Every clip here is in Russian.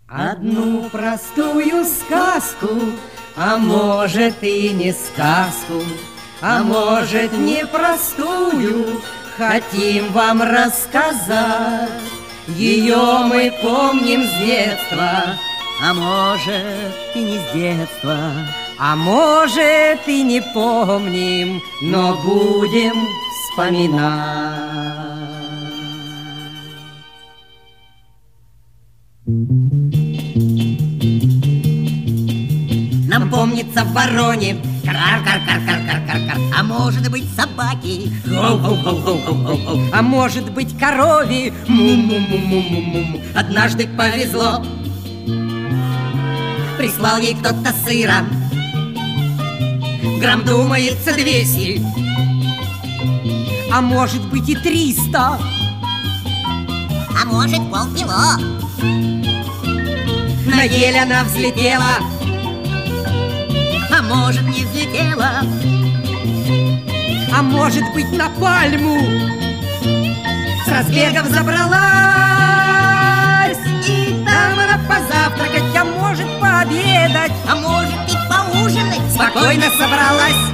Одну простую сказку, а может и не сказку, а может непростую, хотим вам рассказать. Ее мы помним с детства, а может и не с детства, а может и не помним, но будем вспоминать. Нам помнится в вороне кар-кар-кар-кар-кар-кар-кар, а может быть собаки, а может быть корове, му-му-му-му-му-му. Однажды повезло, прислал ей кто-то сыра, грамм, думается, 200, а может быть и 300, а может полкило. На ель она взлетела, а может не взлетела, а может быть на пальму с разбегов забралась, и там она позавтракать, а может пообедать, а может и поужинать спокойно собралась.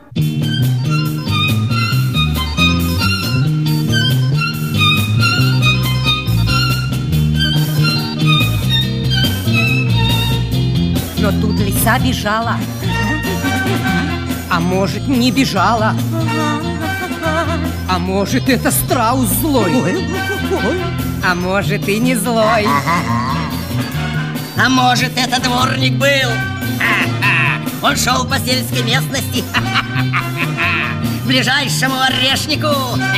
Но тут лиса бежала, а может не бежала, а может это страус злой, а может и не злой, а может это дворник был. Он шел по сельской местности к ближайшему орешнику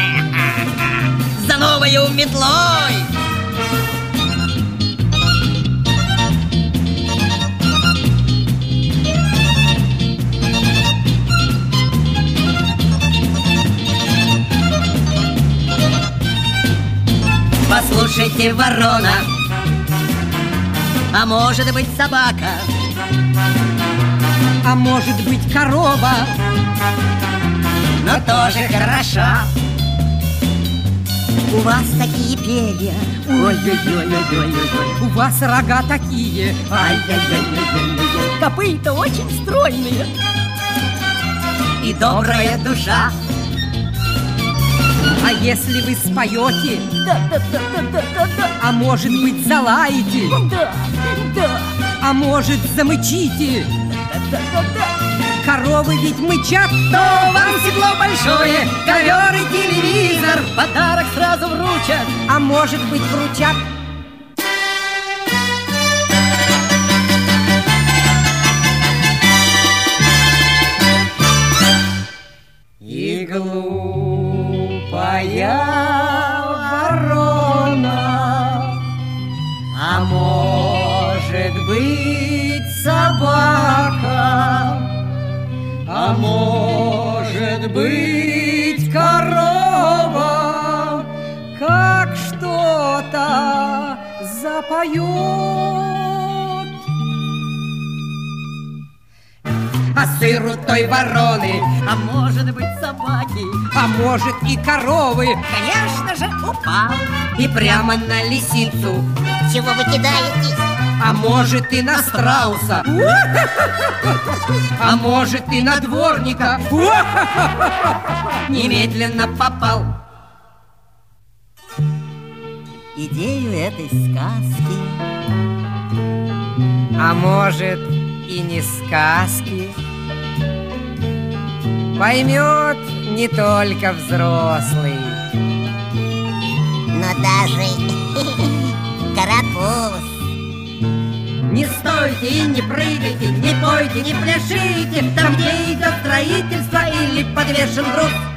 за новою метлой. Послушайте, ворона, а может быть собака, а может быть корова, но тоже хороша. У вас такие перья, ой-ой-ой-ой-ой-ой, у вас рога такие, ай-яй-яй-яй-яй-яй, копыта очень стройные и добрая душа. А если вы споете, да-да-да-да-да-да, а может быть залаете, да-да, а может замычите, да-да-да-да, коровы ведь мычат, то вам седло большое, ковер и телевизор, подарок сразу вручат, а может быть вручат. И глупая ворона, а может быть собака, а может быть корова, как что-то запоет. А сыр у той вороны, а может быть собаки, а может и коровы, конечно же, упал. И прямо на лисицу. Чего вы кидаетесь? А может и на страуса, а может и на дворника. Немедленно попал. Идею этой сказки, а может и не сказки, поймет не только взрослый, но даже карапуз. Не стойте и не прыгайте, не пойте, не пляшите там, где идет строительство или подвешен груз.